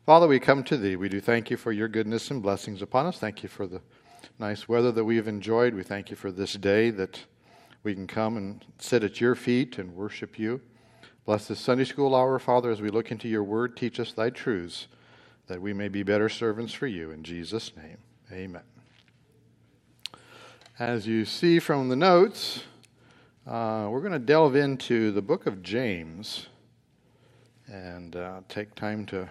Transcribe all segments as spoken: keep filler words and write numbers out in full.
Father, we come to Thee. We do thank You for Your goodness and blessings upon us. Thank You for the nice weather that we have enjoyed. We thank You for this day that we can come and sit at Your feet and worship You. Bless this Sunday school hour, Father, as we look into Your word. Teach us Thy truths, that we may be better servants for You. In Jesus' name, amen. As you see from the notes, uh, we're going to delve into the book of James and uh, take time to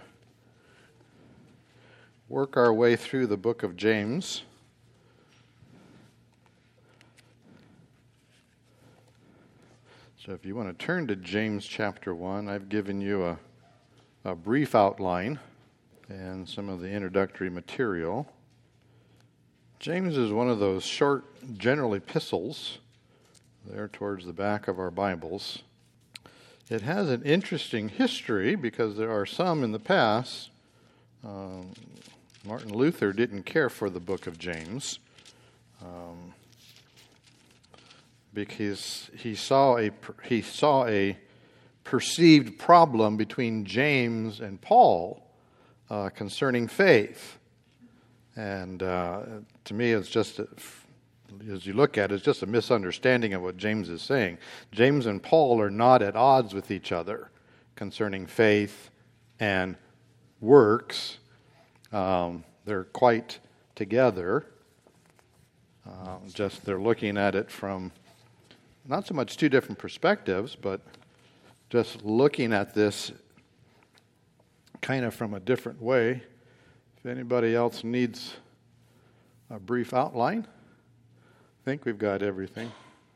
work our way through the book of James. So if you want to turn to James chapter one, I've given you a, a brief outline and some of the introductory material. James is one of those short general epistles there towards the back of our Bibles. It has an interesting history because there are some in the past. Um, Martin Luther didn't care for the book of James um, because he saw a he saw a perceived problem between James and Paul uh, concerning faith, and uh, to me, it's just a, as you look at it, it's just a misunderstanding of what James is saying. James and Paul are not at odds with each other concerning faith and works. Um, they're quite together. Uh, just they're looking at it from not so much two different perspectives, but just looking at this kind of from a different way. If anybody else needs a brief outline, I think we've got everything.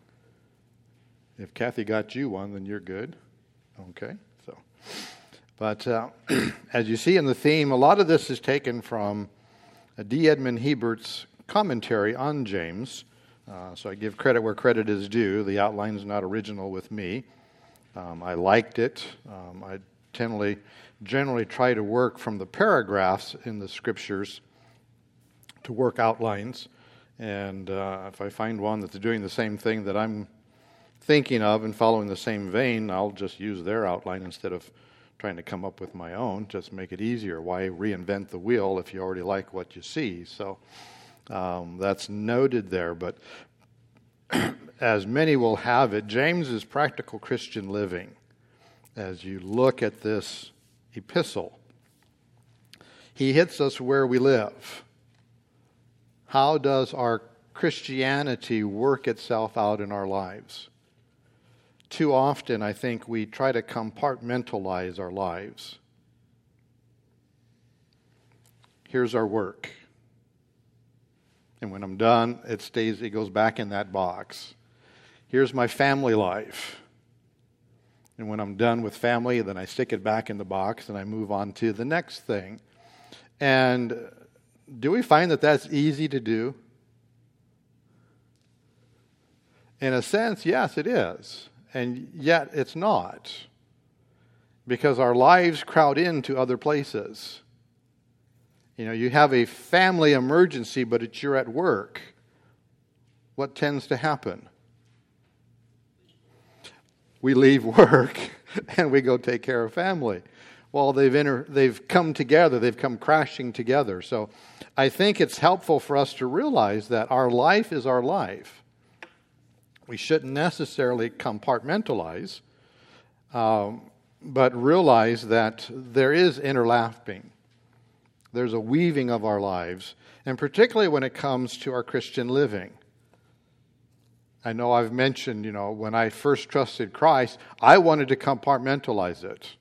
If Kathy got you one, then you're good. Okay, so. But uh, as you see in the theme, a lot of this is taken from D. Edmond Hebert's commentary on James. Uh, so I give credit where credit is due. The outline's not original with me. Um, I liked it. Um, I generally, generally try to work from the paragraphs in the scriptures to work outlines. And uh, if I find one that's doing the same thing that I'm thinking of and following the same vein, I'll just use their outline instead of trying to come up with my own, just make it easier. Why reinvent the wheel if you already like what you see? So um, that's noted there. But as many will have it, James is practical Christian living. As you look at this epistle, he hits us where we live. How does our Christianity work itself out in our lives? Too often, I think, we try to compartmentalize our lives. Here's our work. And when I'm done, it stays, it goes back in that box. Here's my family life. And when I'm done with family, then I stick it back in the box and I move on to the next thing. And do we find that that's easy to do? In a sense, yes, it is. And yet it's not, because our lives crowd into other places. You know, you have a family emergency, but it's you're at work. What tends to happen? We leave work and we go take care of family. Well, they've inter- they've come together, they've come crashing together. So I think it's helpful for us to realize that our life is our life. We shouldn't necessarily compartmentalize, um, but realize that there is interlapping. There's a weaving of our lives, and particularly when it comes to our Christian living. I know I've mentioned, you know, when I first trusted Christ, I wanted to compartmentalize it.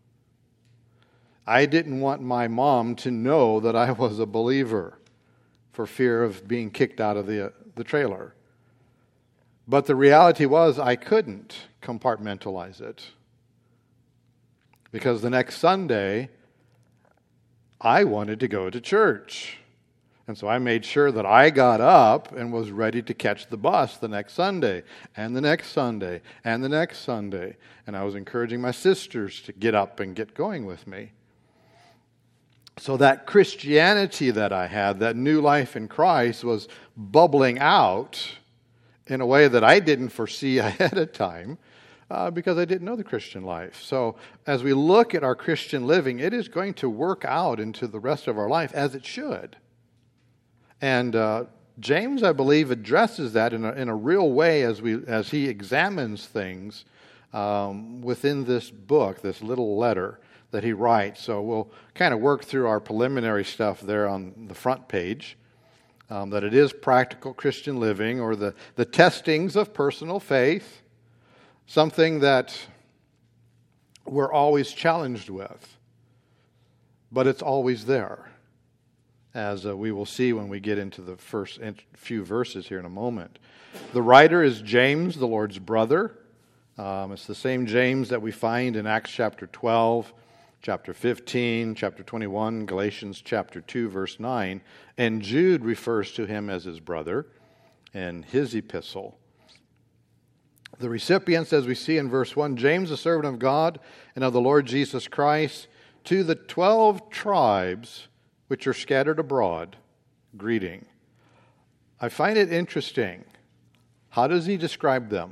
I didn't want my mom to know that I was a believer for fear of being kicked out of the, the trailer. But the reality was I couldn't compartmentalize it. Because the next Sunday, I wanted to go to church. And so I made sure that I got up and was ready to catch the bus the next Sunday, and the next Sunday, and the next Sunday. And I was encouraging my sisters to get up and get going with me. So that Christianity that I had, that new life in Christ, was bubbling out in a way that I didn't foresee ahead of time. uh, because I didn't know the Christian life. So as we look at our Christian living, it is going to work out into the rest of our life as it should. And uh, James, I believe, addresses that in a, in a real way as we as he examines things um, within this book, this little letter that he writes. So we'll kind of work through our preliminary stuff there on the front page, um, that it is practical Christian living, or the, the testings of personal faith, something that we're always challenged with, but it's always there, as uh, we will see when we get into the first few verses here in a moment. The writer is James, the Lord's brother. Um, it's the same James that we find in Acts chapter twelve, chapter fifteen, chapter twenty-one, Galatians chapter two, verse nine. And Jude refers to him as his brother in his epistle. The recipients, as we see in verse one, James, a servant of God and of the Lord Jesus Christ, to the twelve tribes which are scattered abroad, greeting. I find it interesting. How does he describe them?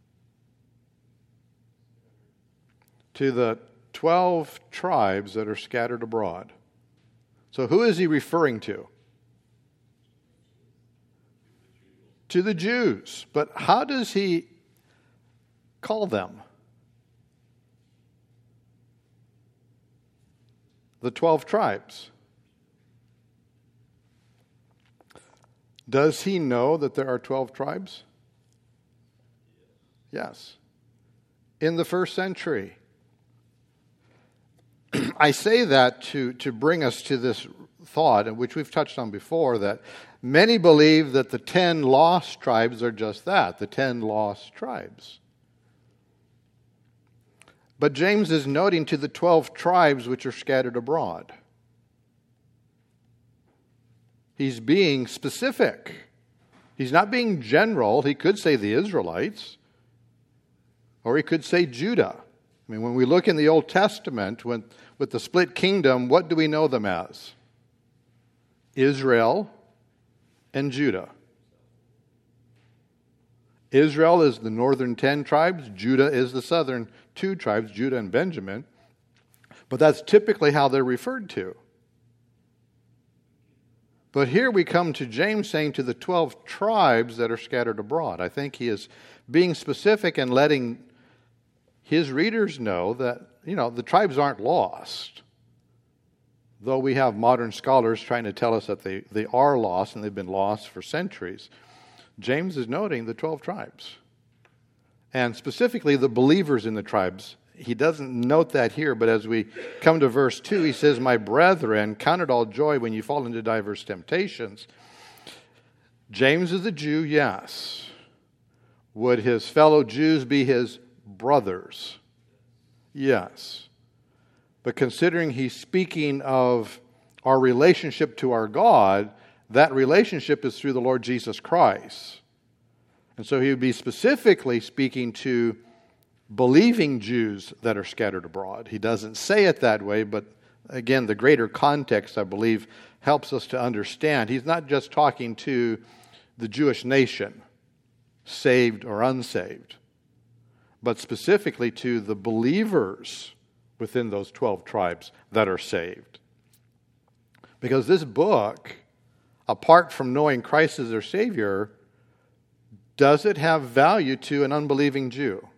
To the twelve tribes that are scattered abroad. So who is he referring to? To the Jews. But how does he call them? The twelve tribes. Does he know that there are twelve tribes? Yes. In the first century. I say that to, to bring us to this thought, which we've touched on before, that many believe that the ten lost tribes are just that, the ten lost tribes. But James is noting to the twelve tribes which are scattered abroad. He's being specific. He's not being general. He could say the Israelites, or he could say Judah. I mean, when we look in the Old Testament, when, with the split kingdom, what do we know them as? Israel and Judah. Israel is the northern ten tribes. Judah is the southern two tribes, Judah and Benjamin. But that's typically how they're referred to. But here we come to James saying to the twelve tribes that are scattered abroad. I think he is being specific and letting his readers know that, you know, the tribes aren't lost. Though we have modern scholars trying to tell us that they, they are lost and they've been lost for centuries. James is noting the twelve tribes. And specifically the believers in the tribes. He doesn't note that here, but as we come to verse two, he says, "My brethren, count it all joy when you fall into diverse temptations." James is a Jew, yes. Would his fellow Jews be his brothers? Yes. But considering he's speaking of our relationship to our God, that relationship is through the Lord Jesus Christ. And so he would be specifically speaking to believing Jews that are scattered abroad. He doesn't say it that way, but again, the greater context, I believe, helps us to understand. He's not just talking to the Jewish nation, saved or unsaved, but specifically to the believers within those twelve tribes that are saved. Because this book, apart from knowing Christ as their Savior, does it have value to an unbelieving Jew?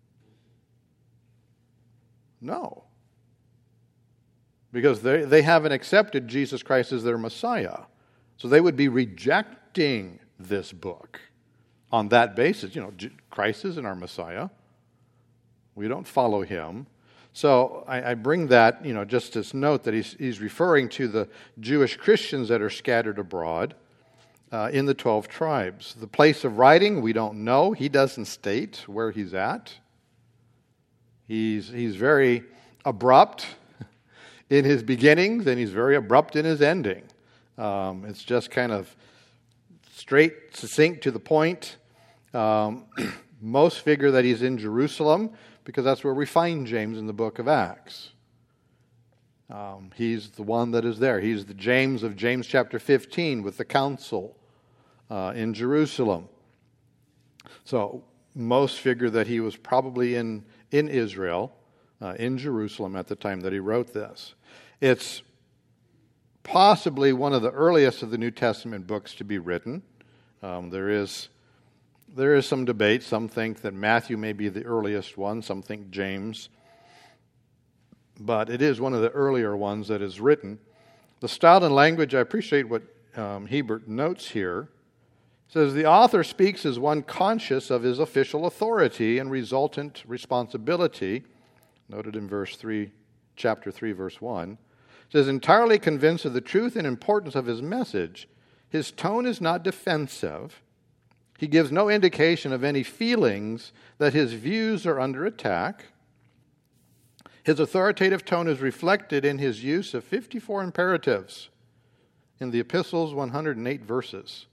No. Because they, they haven't accepted Jesus Christ as their Messiah. So they would be rejecting this book on that basis. You know, Christ isn't our Messiah. We don't follow him. So I, I bring that, you know, just as note that he's, he's referring to the Jewish Christians that are scattered abroad uh, in the twelve tribes. The place of writing, we don't know. He doesn't state where he's at. He's, he's very abrupt in his beginnings, and he's very abrupt in his ending. Um, it's just kind of straight, succinct, to the point. Um, most figure that he's in Jerusalem, because that's where we find James in the book of Acts. Um, he's the one that is there. He's the James of James chapter fifteen with the council uh, in Jerusalem. So most figure that he was probably in, in Israel, uh, in Jerusalem at the time that he wrote this. It's possibly one of the earliest of the New Testament books to be written. Um, there is there is some debate. Some think that Matthew may be the earliest one. Some think James. But it is one of the earlier ones that is written. The style and language, I appreciate what um, Hebert notes here. It says, the author speaks as one conscious of his official authority and resultant responsibility, noted in verse three, chapter three, verse one. It says, entirely convinced of the truth and importance of his message, his tone is not defensive. He gives no indication of any feelings that his views are under attack. His authoritative tone is reflected in his use of fifty-four imperatives in the epistle's one hundred eight verses.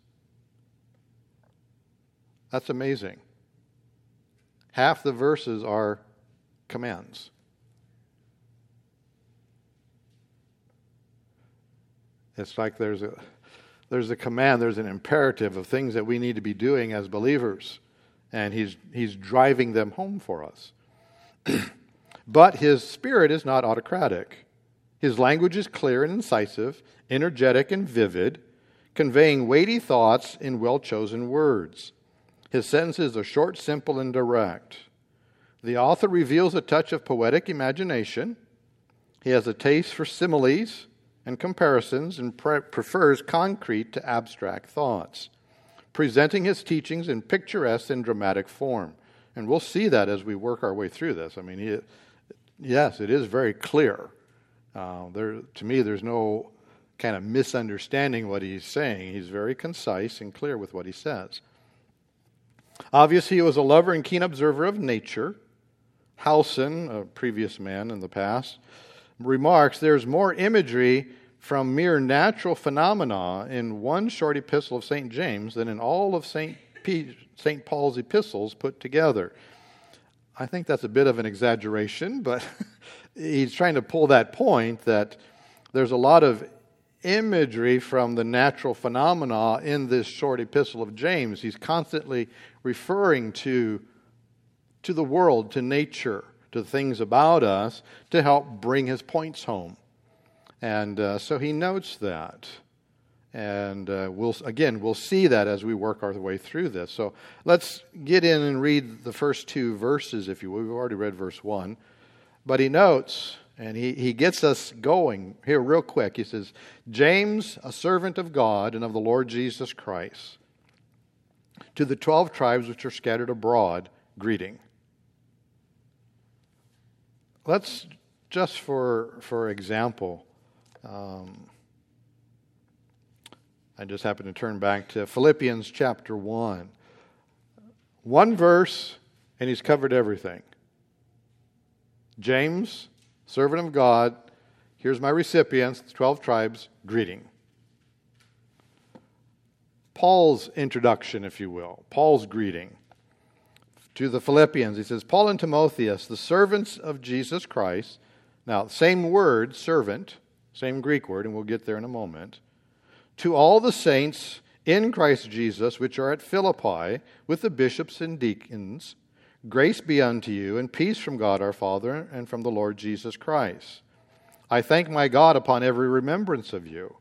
That's amazing. Half the verses are commands. It's like there's a there's a command, there's an imperative of things that we need to be doing as believers. And he's he's driving them home for us. But his spirit is not autocratic. His language is clear and incisive, energetic and vivid, conveying weighty thoughts in well-chosen words. His sentences are short, simple, and direct. The author reveals a touch of poetic imagination. He has a taste for similes and comparisons and pre- prefers concrete to abstract thoughts, presenting his teachings in picturesque and dramatic form. And we'll see that as we work our way through this. I mean, he, yes, it is very clear. Uh, there, to me, there's no kind of misunderstanding what he's saying. He's very concise and clear with what he says. Obviously, he was a lover and keen observer of nature. Howson, a previous man in the past, remarks there's more imagery from mere natural phenomena in one short epistle of Saint James than in all of Saint P- Saint Paul's epistles put together. I think that's a bit of an exaggeration, but he's trying to pull that point that there's a lot of imagery from the natural phenomena in this short epistle of James. He's constantly referring to, to the world, to nature, to things about us to help bring his points home. And uh, so he notes that. And uh, we'll again, we'll see that as we work our way through this. So let's get in and read the first two verses, if you will. We've already read verse one. But he notes, and he, he gets us going here real quick. He says, James, a servant of God and of the Lord Jesus Christ, to the twelve tribes which are scattered abroad, greeting. Let's, just for, for example, um, I just happened to turn back to Philippians chapter one. One verse, and he's covered everything. James, servant of God, here's my recipients, the twelve tribes, greeting. Paul's introduction, if you will, Paul's greeting to the Philippians. He says, Paul and Timotheus, the servants of Jesus Christ. Now, same word, servant, same Greek word, and we'll get there in a moment. To all the saints in Christ Jesus, which are at Philippi, with the bishops and deacons, grace be unto you, and peace from God our Father and from the Lord Jesus Christ. I thank my God upon every remembrance of you.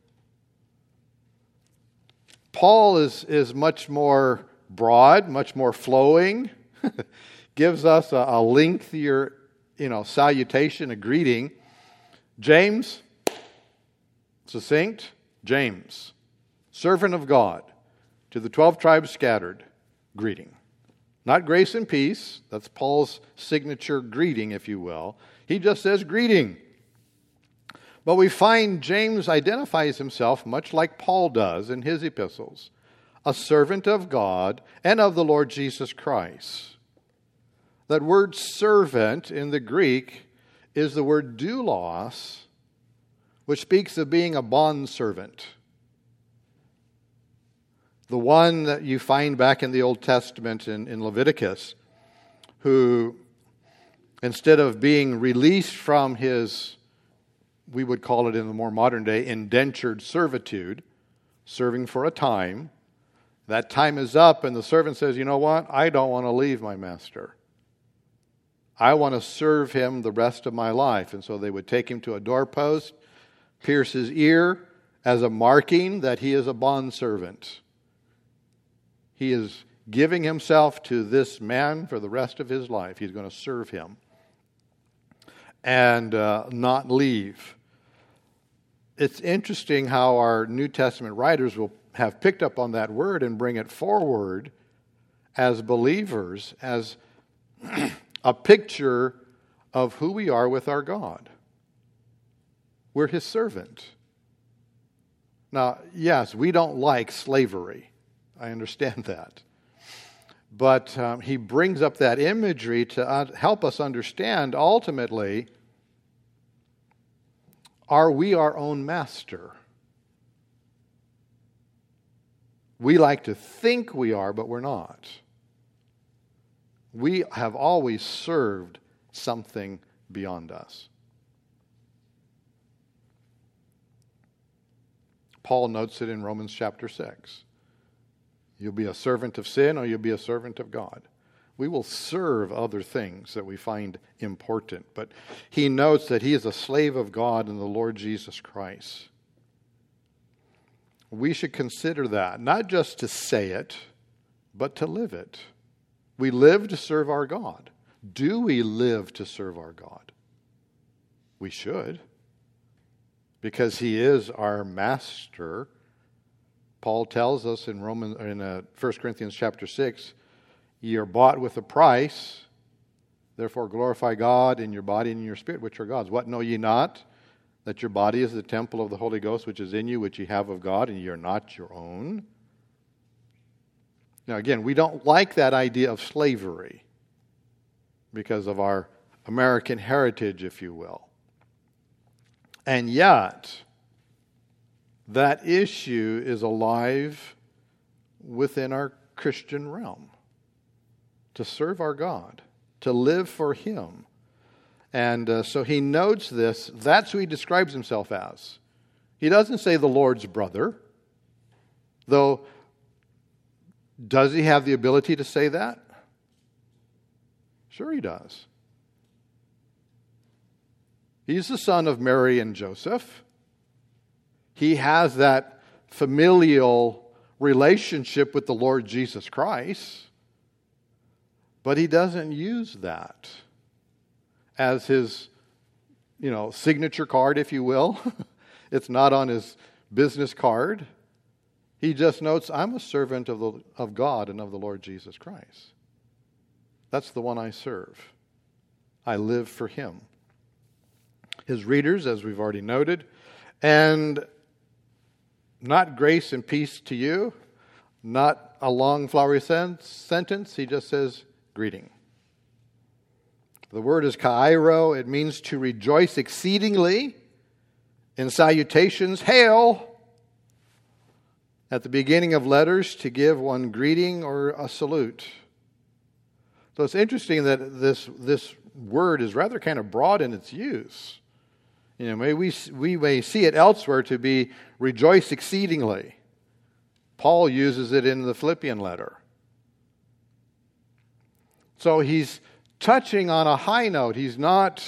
Paul is, is much more broad, much more flowing, gives us a, a lengthier, you know, salutation, a greeting. James, succinct, James, servant of God, to the twelve tribes scattered, greeting. Not grace and peace, that's Paul's signature greeting, if you will. He just says greeting. But we find James identifies himself much like Paul does in his epistles, a servant of God and of the Lord Jesus Christ. That word servant in the Greek is the word doulos, which speaks of being a bondservant. The one that you find back in the Old Testament in, in Leviticus, who, instead of being released from his, we would call it in the more modern day, indentured servitude, serving for a time, That time is up, and the servant says, you know what? I don't want to leave my master. I want to serve him the rest of my life. And so they would take him to a doorpost, pierce his ear as a marking that he is a bondservant. He is giving himself to this man for the rest of his life. He's going to serve him and uh, not leave. It's interesting how our New Testament writers will have picked up on that word and bring it forward as believers, as a picture of who we are with our God. We're his servant. Now, yes, we don't like slavery. I understand that. But um, he brings up that imagery to uh, help us understand, ultimately, are we our own master? We like to think we are, but we're not. We have always served something beyond us. Paul notes it in Romans chapter six. You'll be a servant of sin or you'll be a servant of God. We will serve other things that we find important. But he notes that he is a slave of God and the Lord Jesus Christ. We should consider that, not just to say it, but to live it. We live to serve our God. Do we live to serve our God? We should, because he is our master. Paul tells us in Romans, in uh, First Corinthians chapter six, ye are bought with a price, therefore glorify God in your body and in your spirit, which are God's. What know ye not? That your body is the temple of the Holy Ghost, which is in you, which ye have of God, and ye are not your own. Now again, we don't like that idea of slavery because of our American heritage, if you will. And yet, that issue is alive within our Christian realm. To serve our God, to live for him. And uh, so he notes this. That's who he describes himself as. He doesn't say the Lord's brother, though does he have the ability to say that? Sure he does. He's the son of Mary and Joseph. He has that familial relationship with the Lord Jesus Christ. But he doesn't use that as his, you know, signature card, if you will. It's not on his business card. He just notes, I'm a servant of the of God and of the Lord Jesus Christ. That's the one I serve. I live for him. His readers, as we've already noted, and not grace and peace to you, not a long flowery sen- sentence. He just says, greeting. The word is kairo. It means to rejoice exceedingly. In salutations, hail. At the beginning of letters, to give one greeting or a salute. So it's interesting that this this word is rather kind of broad in its use. You know, may we we may see it elsewhere to be rejoice exceedingly. Paul uses it in the Philippian letter. So he's touching on a high note. He's not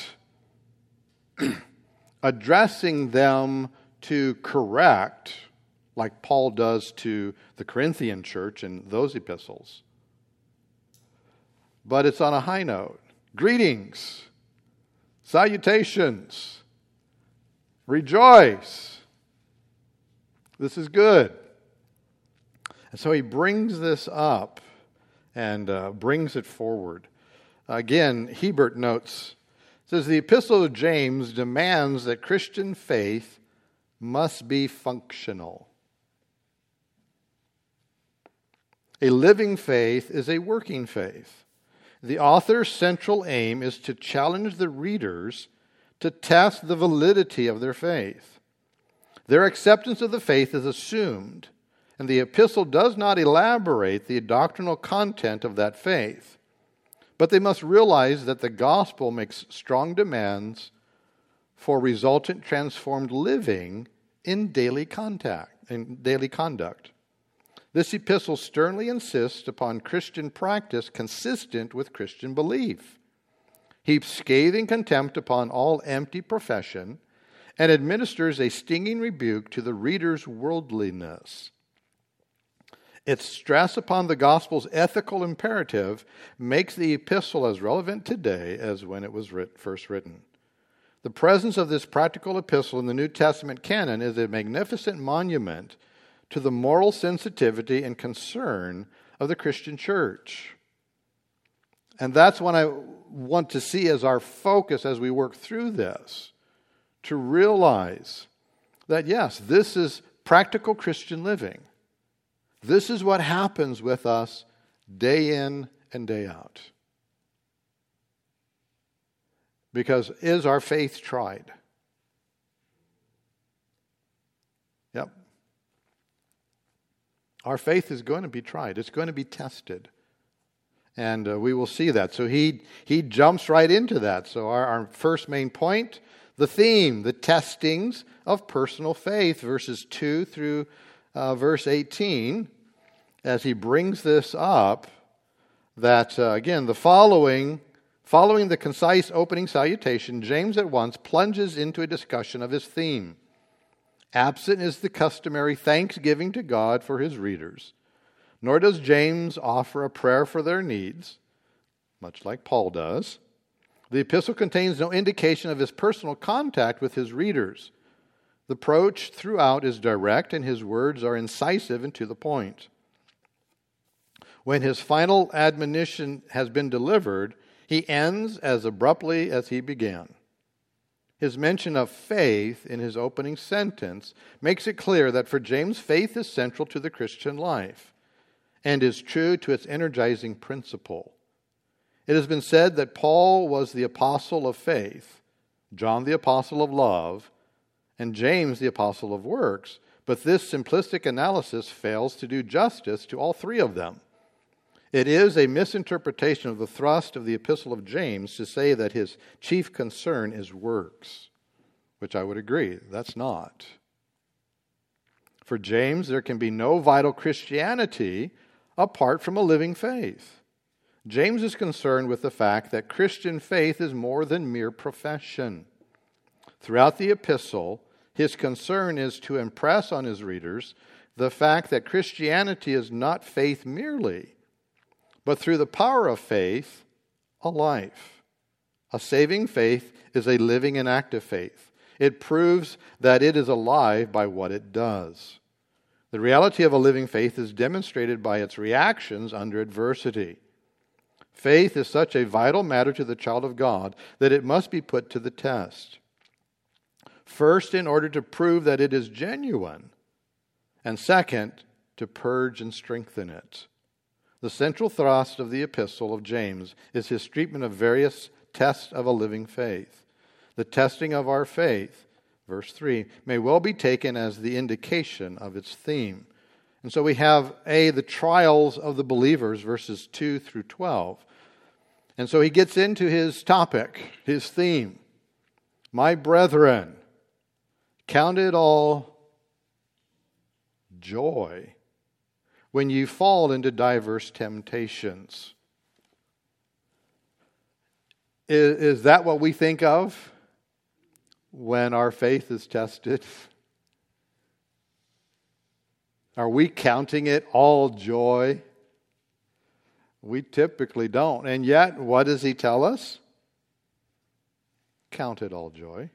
addressing them to correct, like Paul does to the Corinthian church in those epistles. But it's on a high note. Greetings, salutations, rejoice. This is good. And so he brings this up and uh, brings it forward. Again, Hebert notes, says the Epistle of James demands that Christian faith must be functional. A living faith is a working faith. The author's central aim is to challenge the readers to test the validity of their faith. Their acceptance of the faith is assumed, and the epistle does not elaborate the doctrinal content of that faith. But they must realize that the gospel makes strong demands for resultant transformed living in daily contact, in daily conduct. This epistle sternly insists upon Christian practice consistent with Christian belief, heaps scathing contempt upon all empty profession, and administers a stinging rebuke to the reader's worldliness. Its stress upon the gospel's ethical imperative makes the epistle as relevant today as when it was writ- first written. The presence of this practical epistle in the New Testament canon is a magnificent monument to the moral sensitivity and concern of the Christian church. And that's what I want to see as our focus as we work through this, to realize that, yes, this is practical Christian living. This is what happens with us day in and day out. Because is our faith tried? Yep. Our faith is going to be tried. It's going to be tested. And uh, we will see that. So he, he jumps right into that. So our, our first main point, the theme, the testings of personal faith, verses two through uh, verse eighteen, as he brings this up, that, uh, again, the following... Following the concise opening salutation, James at once plunges into a discussion of his theme. Absent is the customary thanksgiving to God for his readers, nor does James offer a prayer for their needs, much like Paul does. The epistle contains no indication of his personal contact with his readers. The approach throughout is direct, and his words are incisive and to the point. When his final admonition has been delivered, he ends as abruptly as he began. His mention of faith in his opening sentence makes it clear that for James, faith is central to the Christian life and is true to its energizing principle. It has been said that Paul was the apostle of faith, John the apostle of love, and James the apostle of works, but this simplistic analysis fails to do justice to all three of them. It is a misinterpretation of the thrust of the epistle of James to say that his chief concern is works, which I would agree, that's not. For James, there can be no vital Christianity apart from a living faith. James is concerned with the fact that Christian faith is more than mere profession. Throughout the epistle, his concern is to impress on his readers the fact that Christianity is not faith merely, but through the power of faith, a life. A saving faith is a living and active faith. It proves that it is alive by what it does. The reality of a living faith is demonstrated by its reactions under adversity. Faith is such a vital matter to the child of God that it must be put to the test. First, in order to prove that it is genuine, and second, to purge and strengthen it. The central thrust of the epistle of James is his treatment of various tests of a living faith. The testing of our faith, verse three, may well be taken as the indication of its theme. And so we have, A, the trials of the believers, verses two through twelve. And so he gets into his topic, his theme. My brethren, count it all joy when you fall into diverse temptations. Is, is that what we think of when our faith is tested? Are we counting it all joy? We typically don't. And yet, what does he tell us? Count it all joy.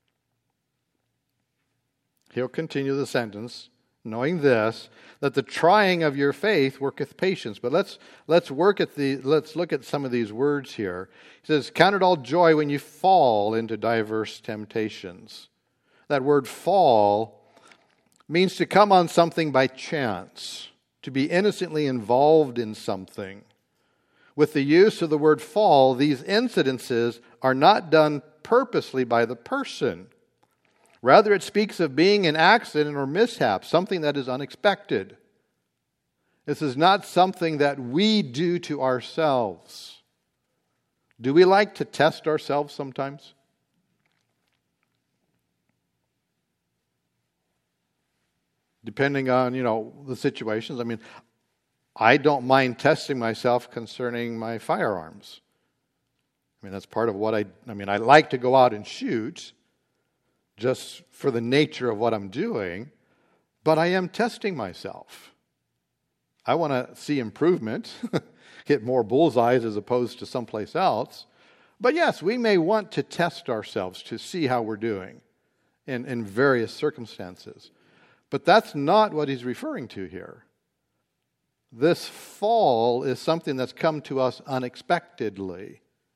He'll continue the sentence, knowing this, that the trying of your faith worketh patience. But let's let's work at the let's look at some of these words here. He says, count it all joy when you fall into diverse temptations. That word fall means to come on something by chance, to be innocently involved in something. With the use of the word fall, these incidences are not done purposely by the person. Rather, it speaks of being an accident or mishap, something that is unexpected. This is not something that we do to ourselves. Do we like to test ourselves sometimes? depending on, you know, the situations. I mean, I don't mind testing myself concerning my firearms. I mean, that's part of what I, I mean, I like to go out and shoot just for the nature of what I'm doing, but I am testing myself. I want to see improvement, hit more bullseyes as opposed to someplace else. But yes, we may want to test ourselves to see how we're doing in, in various circumstances. But that's not what he's referring to here. This fall is something that's come to us unexpectedly.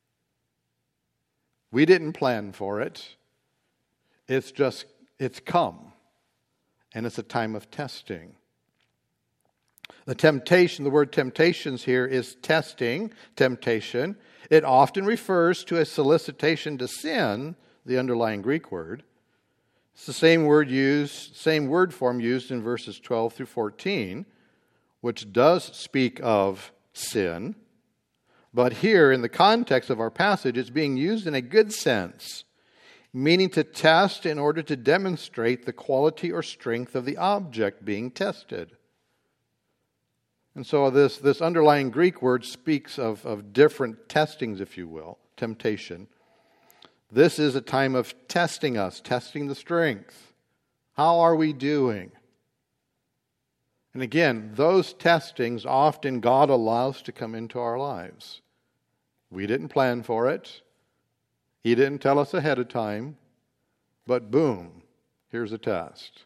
We didn't plan for it. It's just, it's come. And it's a time of testing. The temptation, the word temptations here is testing, temptation. It often refers to a solicitation to sin, the underlying Greek word. It's the same word used, same word form used in verses twelve through fourteen, which does speak of sin. But here, in the context of our passage, it's being used in a good sense, meaning to test in order to demonstrate the quality or strength of the object being tested. And so this, this underlying Greek word speaks of, of different testings, if you will, temptation. This is a time of testing us, testing the strength. How are we doing? And again, those testings often God allows to come into our lives. We didn't plan for it. He didn't tell us ahead of time. But boom, here's a test.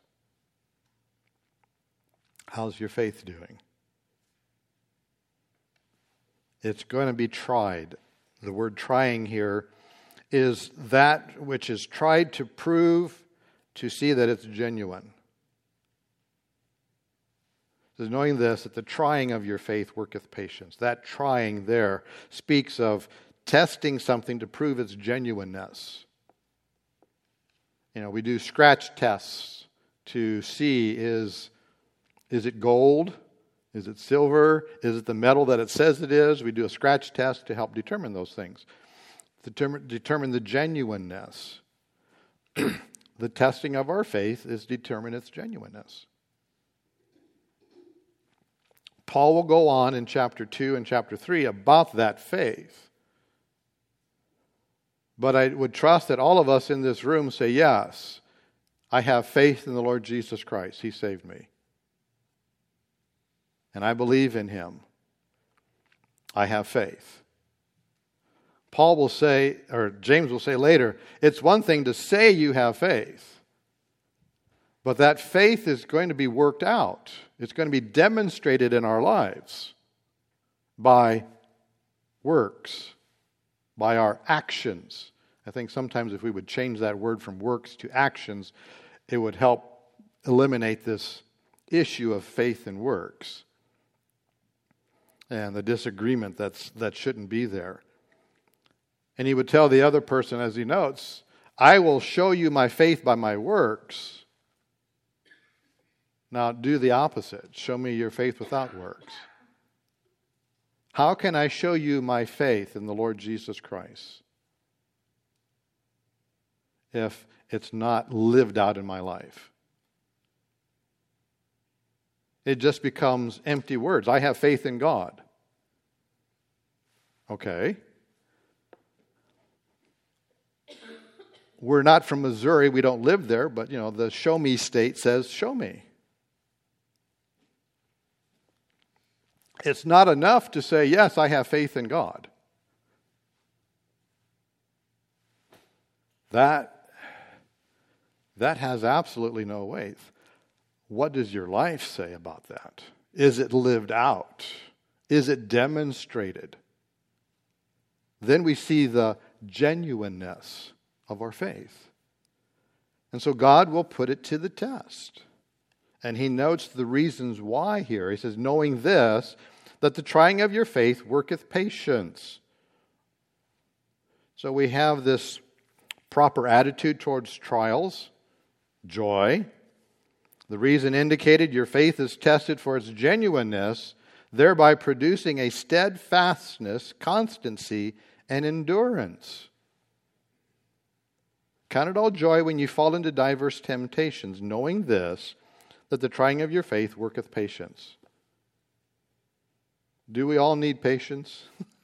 How's your faith doing? It's going to be tried. The word trying here is that which is tried to prove, to see that it's genuine. It says, knowing this, that the trying of your faith worketh patience. That trying there speaks of testing something to prove its genuineness. You know, we do scratch tests to see, is, is it gold? Is it silver? Is it the metal that it says it is? We do a scratch test to help determine those things. Determine, determine the genuineness. The testing of our faith is determine its genuineness. Paul will go on in chapter two and chapter three about that faith. But I would trust that all of us in this room say, yes, I have faith in the Lord Jesus Christ. He saved me. And I believe in Him. I have faith. Paul will say, or James will say later, it's one thing to say you have faith, but that faith is going to be worked out. It's going to be demonstrated in our lives by works, by our actions. I think sometimes if we would change that word from works to actions, it would help eliminate this issue of faith and works and the disagreement that's that shouldn't be there. And he would tell the other person, as he notes, I will show you my faith by my works. Now do the opposite. Show me your faith without works. How can I show you my faith in the Lord Jesus Christ if it's not lived out in my life? It just becomes empty words. I have faith in God. Okay. We're not from Missouri. We don't live there. But, you know, the show me state says, show me. It's not enough to say, yes, I have faith in God. That, that has absolutely no weight. What does your life say about that? Is it lived out? Is it demonstrated? Then we see the genuineness of our faith. And so God will put it to the test. And he notes the reasons why here. He says, knowing this, that the trying of your faith worketh patience. So we have this proper attitude towards trials, joy. The reason indicated, your faith is tested for its genuineness, thereby producing a steadfastness, constancy, and endurance. Count it all joy when you fall into diverse temptations, knowing this, that the trying of your faith worketh patience. Do we all need patience?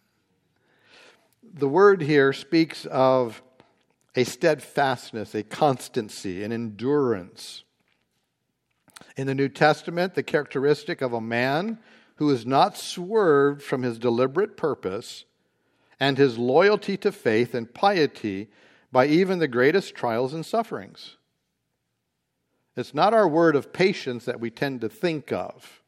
The word here speaks of a steadfastness, a constancy, an endurance. In the New Testament, the characteristic of a man who is not swerved from his deliberate purpose and his loyalty to faith and piety by even the greatest trials and sufferings. It's not our word of patience that we tend to think of.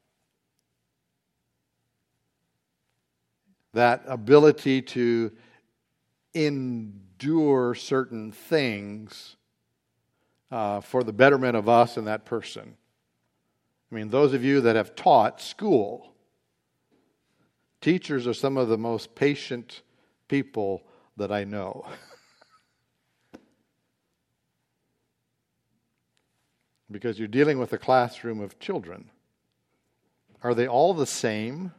That ability to endure certain things uh, for the betterment of us and that person. I mean, those of you that have taught school, teachers are some of the most patient people that I know. Because you're dealing with a classroom of children. Are they all the same?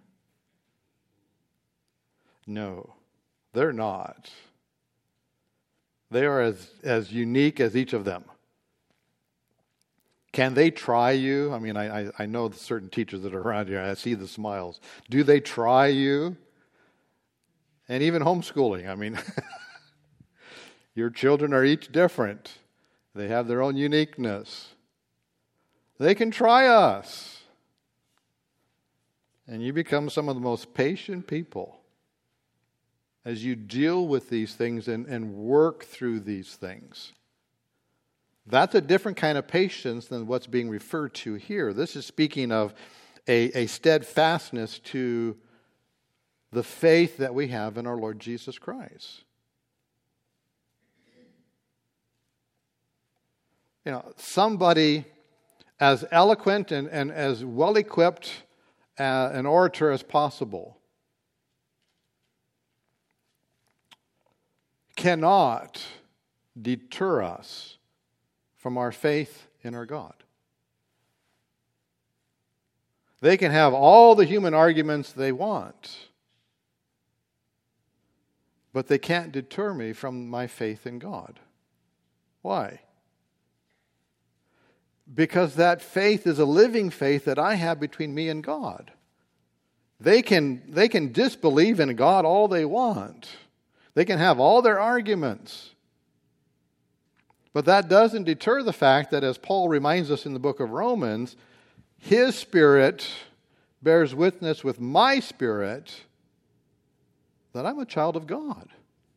No, they're not. They are as, as unique as each of them. Can they try you? I mean, I, I, I know certain teachers that are around here. I see the smiles. Do they try you? And even homeschooling. I mean, your children are each different. They have their own uniqueness. They can try us. And you become some of the most patient people as you deal with these things and, and work through these things. That's a different kind of patience than what's being referred to here. This is speaking of a, a steadfastness to the faith that we have in our Lord Jesus Christ. You know, somebody as eloquent and, and as well-equipped uh, an orator as possible cannot deter us from our faith in our God. They can have all the human arguments they want, but they can't deter me from my faith in God. Why? Because that faith is a living faith that I have between me and God. They can, they can disbelieve in God all they want. They can have all their arguments. But that doesn't deter the fact that, as Paul reminds us in the book of Romans, his Spirit bears witness with my spirit that I'm a child of God.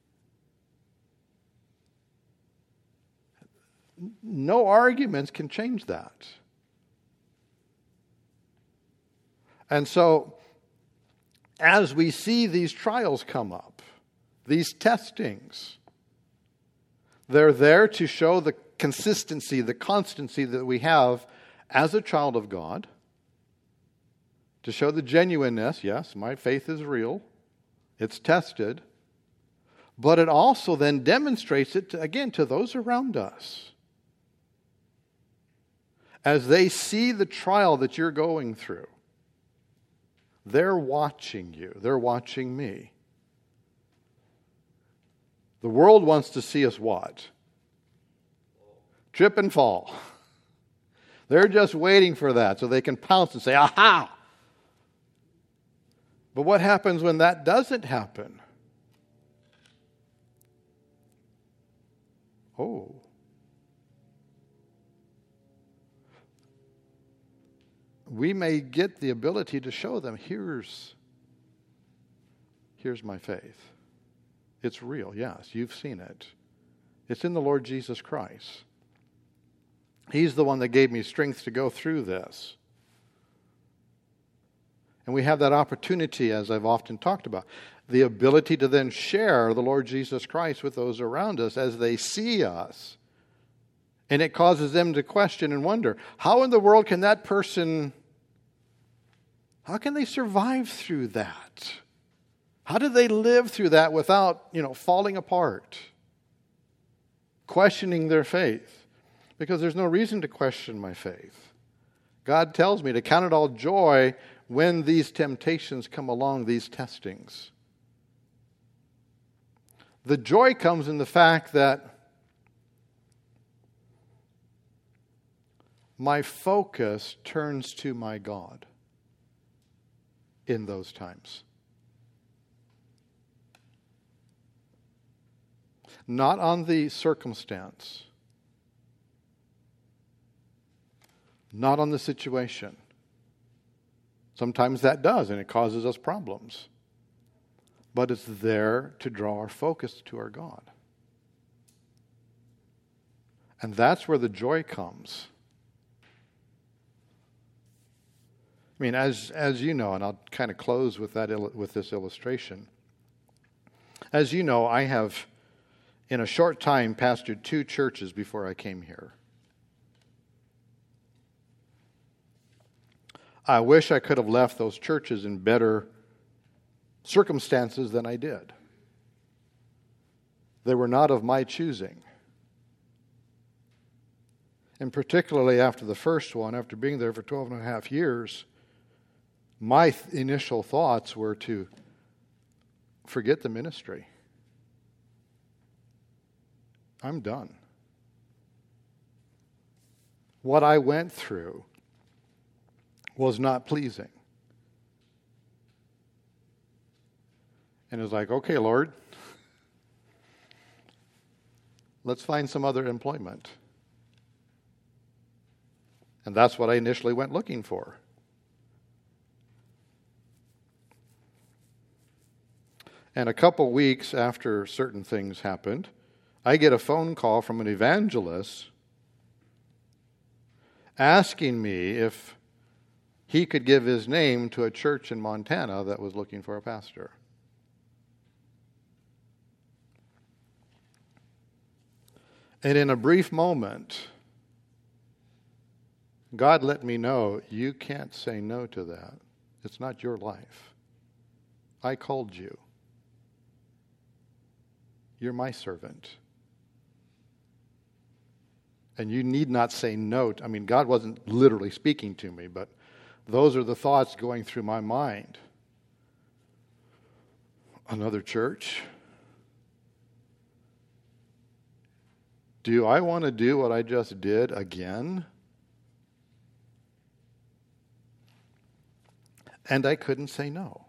No arguments can change that. And so, as we see these trials come up, these testings, they're there to show the consistency, the constancy that we have as a child of God, to show the genuineness. Yes, my faith is real. It's tested. But it also then demonstrates it, to, again, to those around us. As they see the trial that you're going through, they're watching you. They're watching me. The world wants to see us what? Trip and fall. They're just waiting for that so they can pounce and say, aha! But what happens when that doesn't happen? Oh. We may get the ability to show them, here's, here's my faith. It's real, yes, you've seen it. It's in the Lord Jesus Christ. He's the one that gave me strength to go through this. And we have that opportunity, as I've often talked about, the ability to then share the Lord Jesus Christ with those around us as they see us. And it causes them to question and wonder, how in the world can that person, how can they survive through that? How do they live through that without, you know, falling apart? Questioning their faith. Because there's no reason to question my faith. God tells me to count it all joy when these temptations come along, these testings. The joy comes in the fact that my focus turns to my God in those times. Not on the circumstance. Not on the situation. Sometimes that does, and it causes us problems. But it's there to draw our focus to our God. And that's where the joy comes. I mean, as as you know, and I'll kind of close with that with this illustration. As you know, I have, in a short time, pastored two churches before I came here. I wish I could have left those churches in better circumstances than I did. They were not of my choosing. And particularly after the first one, after being there for twelve and a half years, my th- initial thoughts were to forget the ministry. I'm done. What I went through was not pleasing. And it was like, okay, Lord, let's find some other employment. And that's what I initially went looking for. And a couple weeks after certain things happened, I get a phone call from an evangelist asking me if he could give his name to a church in Montana that was looking for a pastor. And in a brief moment, God let me know, you can't say no to that. It's not your life. I called you. You're my servant. And you need not say no. I mean, God wasn't literally speaking to me, but those are the thoughts going through my mind. Another church? Do I want to do what I just did again? And I couldn't say no.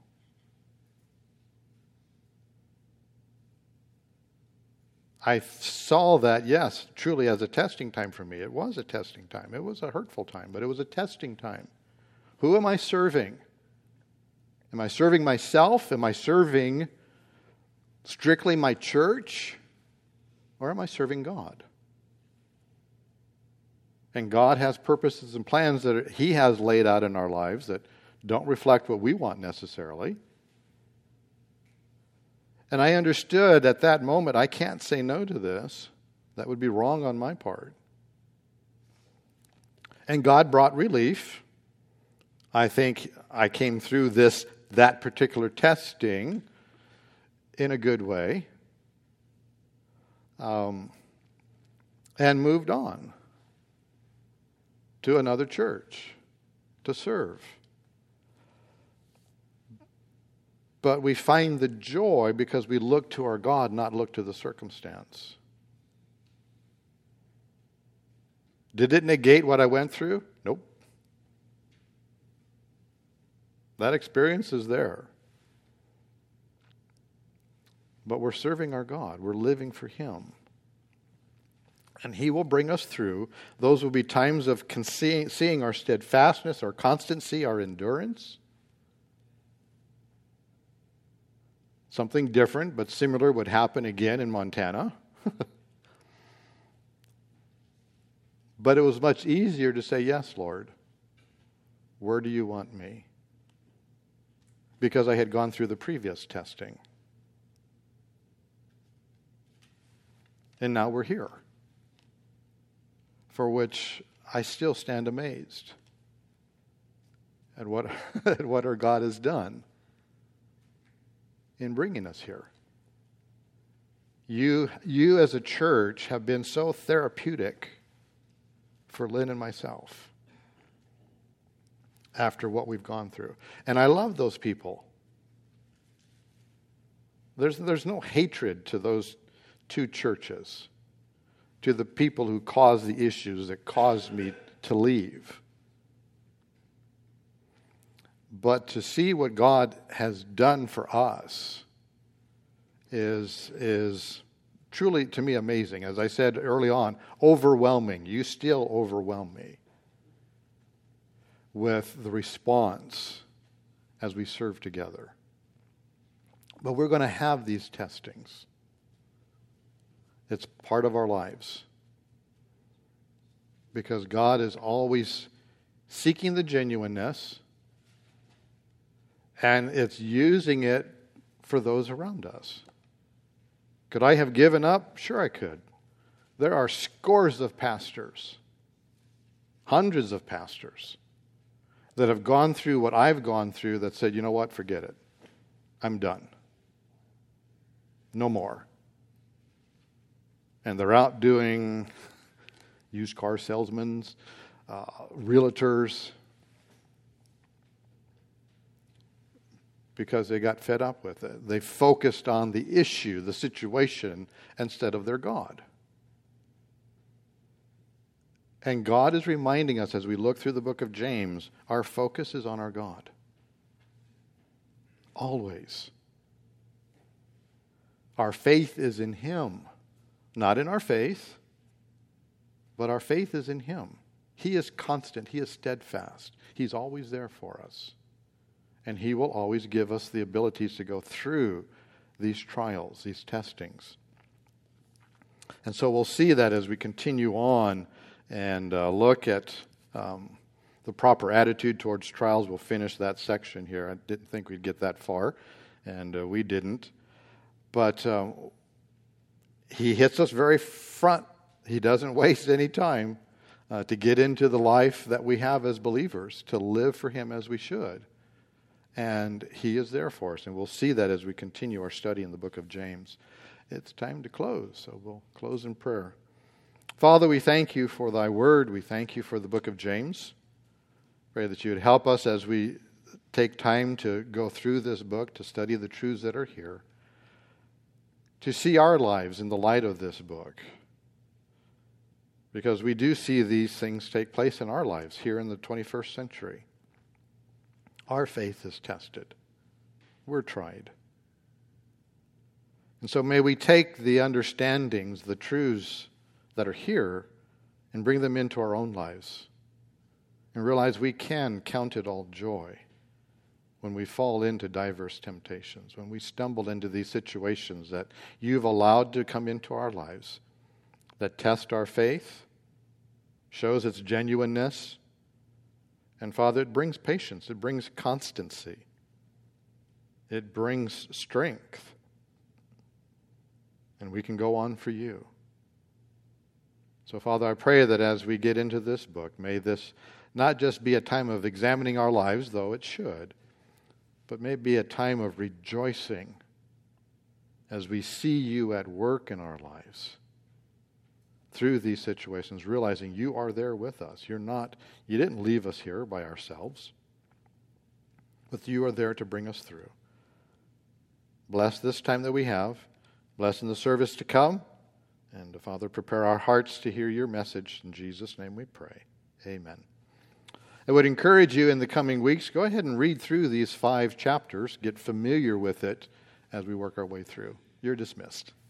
I saw that, yes, truly as a testing time for me. It was a testing time. It was a hurtful time, but it was a testing time. Who am I serving? Am I serving myself? Am I serving strictly my church? Or am I serving God? And God has purposes and plans that He has laid out in our lives that don't reflect what we want necessarily. And I understood at that moment, I can't say no to this. That would be wrong on my part. And God brought relief. I think I came through this, that particular testing in a good way. Um, and moved on to another church to serve. But we find the joy because we look to our God, not look to the circumstance. Did it negate what I went through? Nope. That experience is there. But we're serving our God. We're living for Him. And He will bring us through. Those will be times of seeing our steadfastness, our constancy, our endurance. Something different but similar would happen again in Montana. But it was much easier to say, yes, Lord. Where do you want me? Because I had gone through the previous testing. And now we're here. For which I still stand amazed at what, at what our God has done in bringing us here. You, you as a church have been so therapeutic for Lynn and myself after what we've gone through. And I love those people. There's, there's no hatred to those two churches, to the people who caused the issues that caused me to leave. But to see what God has done for us is, is truly, to me, amazing. As I said early on, overwhelming. You still overwhelm me with the response as we serve together. But we're going to have these testings. It's part of our lives. Because God is always seeking the genuineness, and it's using it for those around us. Could I have given up? Sure I could. There are scores of pastors, hundreds of pastors, that have gone through what I've gone through that said, you know what, forget it. I'm done. No more. And they're out doing used car salesmen, uh, realtors, because they got fed up with it. They focused on the issue, the situation, instead of their God. And God is reminding us as we look through the book of James, our focus is on our God. Always. Our faith is in Him. Not in our faith, but our faith is in Him. He is constant. He is steadfast. He's always there for us. And He will always give us the abilities to go through these trials, these testings. And so we'll see that as we continue on and uh, look at um, the proper attitude towards trials. We'll finish that section here. I didn't think we'd get that far, and uh, we didn't. But um, He hits us very front. He doesn't waste any time uh, to get into the life that we have as believers, to live for Him as we should. And He is there for us. And we'll see that as we continue our study in the book of James. It's time to close, so we'll close in prayer. Father, we thank You for Thy word. We thank You for the book of James. Pray that You would help us as we take time to go through this book, to study the truths that are here, to see our lives in the light of this book. Because we do see these things take place in our lives here in the twenty-first century. Our faith is tested. We're tried. And so may we take the understandings, the truths that are here, and bring them into our own lives. And realize we can count it all joy when we fall into diverse temptations, when we stumble into these situations that You've allowed to come into our lives, that test our faith, shows its genuineness. And Father, it brings patience, it brings constancy, it brings strength. And we can go on for You. So Father, I pray that as we get into this book, may this not just be a time of examining our lives, though it should, but may it be a time of rejoicing as we see You at work in our lives through these situations, realizing You are there with us. You're not, You didn't leave us here by ourselves, but You are there to bring us through. Bless this time that we have. Bless in the service to come. And Father, prepare our hearts to hear Your message. In Jesus' name we pray. Amen. I would encourage you in the coming weeks, go ahead and read through these five chapters. Get familiar with it as we work our way through. You're dismissed.